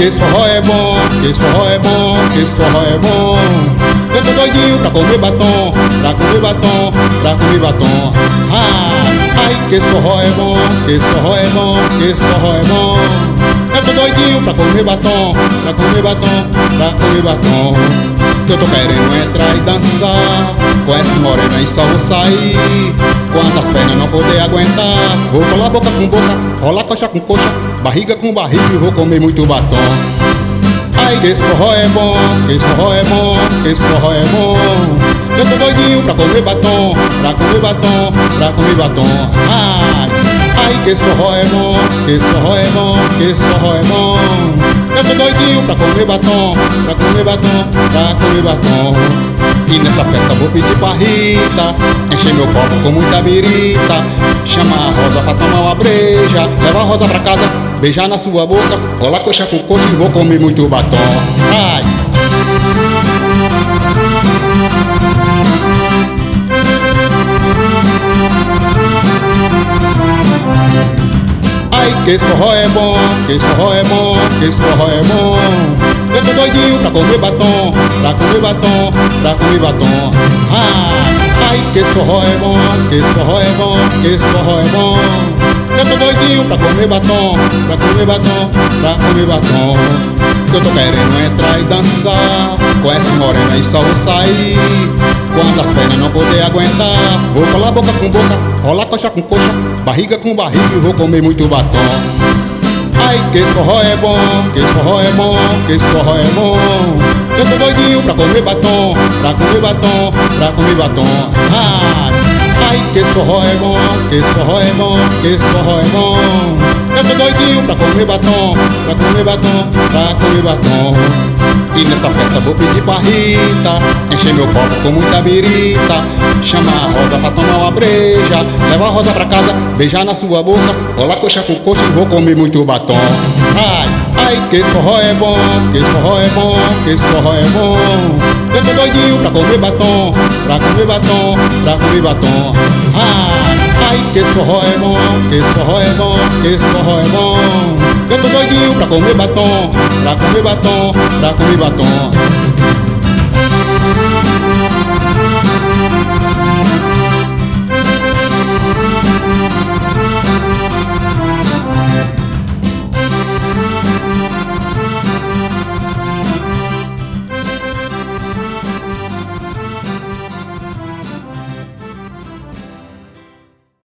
que esse forró é bom, que esse forró é bom, que esse forró é bom. Eu tô doidinho pra comer batom, pra comer batom, pra comer batom. Ai, que esse forró é bom, que esse forró é bom, que esse forró é bom. Eu tô doidinho pra comer batom, pra comer batom, pra comer batom. Se eu tô querendo entrar e dançar, com essa morena e só vou sair. Quando as pernas não poder aguentar, vou colar boca com boca, rolar coxa com coxa, barriga com barriga e vou comer muito batom. Ai, que esse forró é bom, que esse forró é bom, que esse forró é bom. Eu tô doidinho pra comer batom, pra comer batom, pra comer batom. Ai, que esse forró é bom, que esse forró é bom, que esse forró é bom. Eu tô doidinho pra comer batom, pra comer batom, pra comer batom. E nessa festa vou pedir pra Rita encher meu copo com muita birita. Chama a Rosa pra tomar uma breja, leva a Rosa pra casa, beijar na sua boca, rolar coxa com coxa e vou comer muito batom. Ai! Ai, que esse forró é bom, que esse forró é bom, que esse forró é bom. Eu tô doidinho pra comer batom, pra comer batom, pra comer batom. Ai, que esse forró é bom, que esse forró é bom, que esse forró é bom. Eu tô doidinho pra comer batom, pra comer batom, pra comer batom. Eu tô querendo entrar e dançar, com essa morena e só vou sair. Quando as pernas não poder aguentar, vou colar boca com boca, rolar coxa com coxa, barriga com barriga e vou comer muito batom. Ai, que esse forró é bom, que esse forró é bom, que esse forró é bom. Eu tô doidinho pra comer batom, pra comer batom, pra comer batom. Ai, que esse forró é bom, que esse forró é bom, que esse forró é bom. Eu tô doidinho pra comer batom, pra comer batom, pra comer batom. E nessa festa vou pedir pra Rita encher meu copo com muita birita. Chama a Rosa pra tomar uma breja, leva a Rosa pra casa, beijar na sua boca, rolar coxa com coxa e vou comer muito batom. Ai, que esse forró é bom, que esse forró é bom, que esse forró é bom. Eu tô doidinho pra comer batom, pra comer batom, pra comer batom. Ai, que esse forró é bom, que esse forró é bom, que esse forró é bom. Eu tô doidinho pra comer batom, pra comer batom, pra comer batom.